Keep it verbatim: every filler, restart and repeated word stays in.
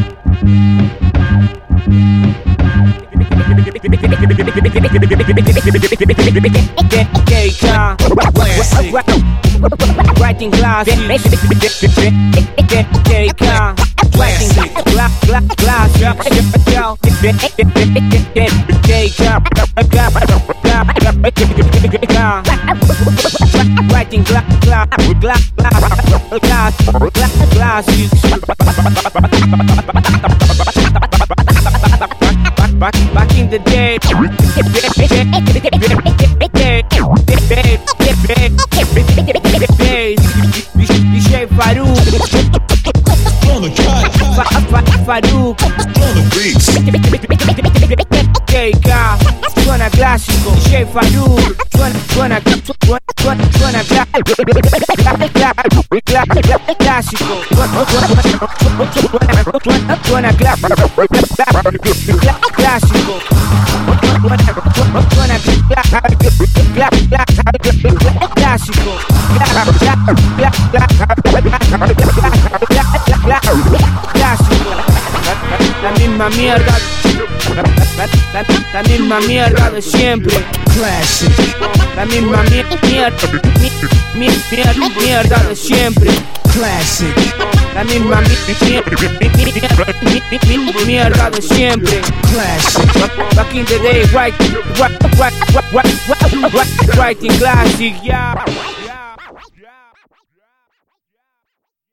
Writing class, writing class, Back, back in the day, D J Farouk, Farouk, K K, suena clásico, D J Farouk, suena, suena, suena, suena clásico, suena clásico, clásico, clásico, la misma mierda, la misma mierda de siempre, classic, la misma mierda, mierda, mierda de siempre, classic, la misma mierda de siempre, classic, back in the day, writing, writing classic, yeah.